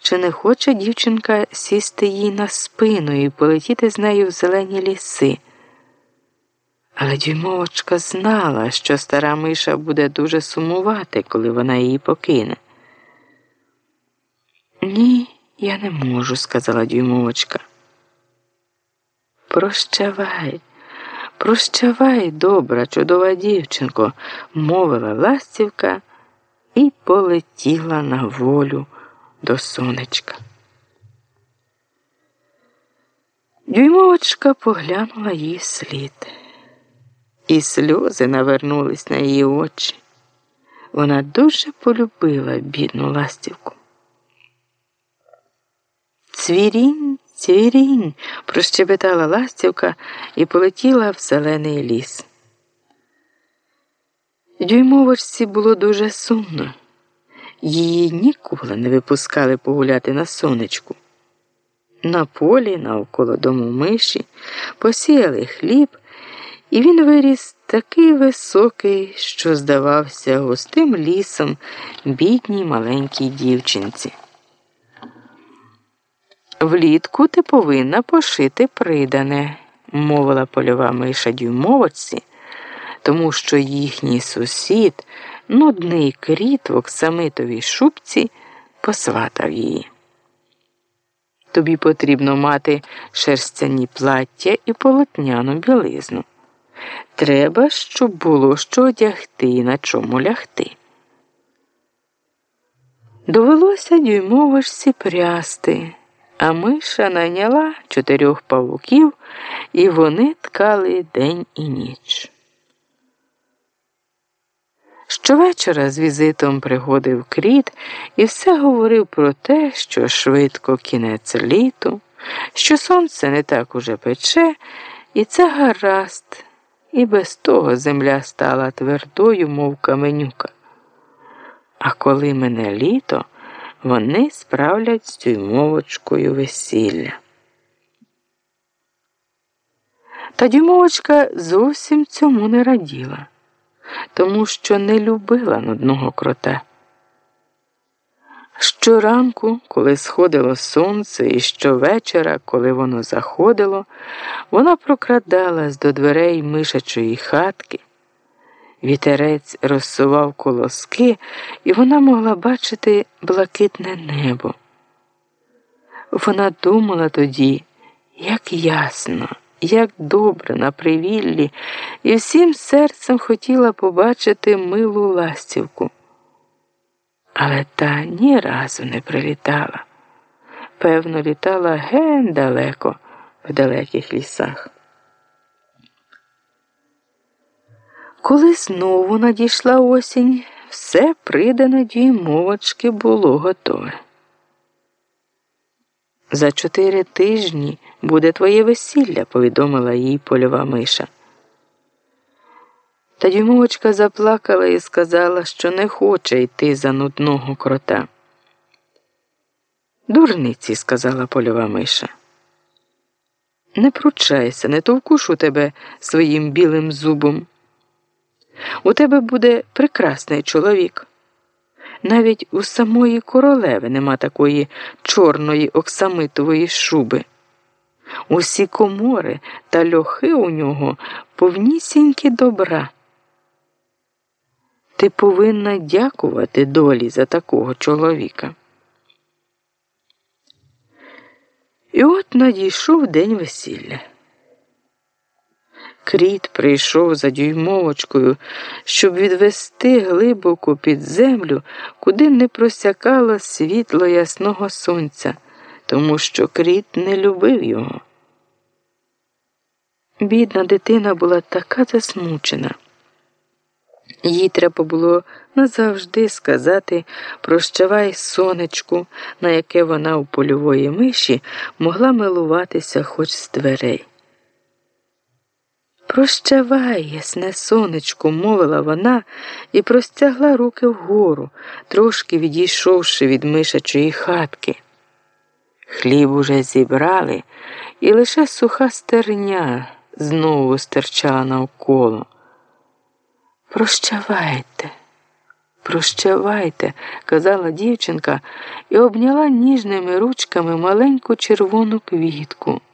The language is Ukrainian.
чи не хоче дівчинка сісти їй на спину і полетіти з нею в зелені ліси. Але Дюймовочка знала, що стара миша буде дуже сумувати, коли вона її покине. «Ні, я не можу», – сказала Дюймовочка. «Прощавай, прощавай, добра, чудова дівчинко», – мовила ластівка і полетіла на волю до сонечка. Дюймовочка поглянула їй вслід. І сльози навернулись на її очі. Вона дуже полюбила бідну ластівку. «Цвірінь, цвірінь», – прощебетала ластівка і полетіла в зелений ліс. Дюймовочці було дуже сумно. Її ніколи не випускали погуляти на сонечку. На полі навколо дому миші посіяли хліб, і він виріс такий високий, що здавався густим лісом бідній маленькій дівчинці. «Влітку ти повинна пошити придане», – мовила польова миша Дюймовочці, тому що їхній сусід, нудний кріт в оксамитовій шубці, посватав її. «Тобі потрібно мати шерстяні плаття і полотняну білизну. Треба, щоб було що одягти і на чому лягти». Довелося Дюймовочці прясти, а миша найняла 4 павуків, і вони ткали день і ніч. Щовечора з візитом приходив кріт і все говорив про те, що швидко кінець літу, що сонце не так уже пече, і це гаразд, і без того земля стала твердою, мов каменюка. А коли мине літо, вони справлять з Дюймовочкою весілля. Та Дюймовочка зовсім цьому не раділа, тому що не любила нудного крота. Щоранку, коли сходило сонце, і щовечора, коли воно заходило, вона прокрадалась до дверей мишачої хатки. Вітерець розсував колоски, і вона могла бачити блакитне небо. Вона думала тоді, як ясно, як добре на привіллі, і всім серцем хотіла побачити милу ластівку. Але та ні разу не прилітала. Певно, літала ген далеко, в далеких лісах. Коли знову надійшла осінь, все придане Дюймовочки було готове. «За 4 тижні буде твоє весілля», – повідомила їй польова миша. Та Дюймовочка заплакала і сказала, що не хоче йти за нудного крота. «Дурниці», – сказала польова миша. «Не пручайся, не товкушу тебе своїм білим зубом. У тебе буде прекрасний чоловік. Навіть у самої королеви нема такої чорної оксамитової шуби. Усі комори та льохи у нього повнісінькі добра. Ти повинна дякувати долі за такого чоловіка». І от надійшов день весілля. Кріт прийшов за Дюймовочкою, щоб відвести глибоко під землю, куди не просякало світло ясного сонця, тому що кріт не любив його. Бідна дитина була така засмучена. Їй треба було назавжди сказати «прощавай, сонечку», на яке вона у польової миші могла милуватися хоч з дверей. «Прощавай, ясне сонечко», – мовила вона і простягла руки вгору, трошки відійшовши від мишачої хатки. Хліб уже зібрали, і лише суха стерня знову стирчала навколо. «Прощавайте, Прощавайте, казала дівчинка і обняла ніжними ручками маленьку червону квітку.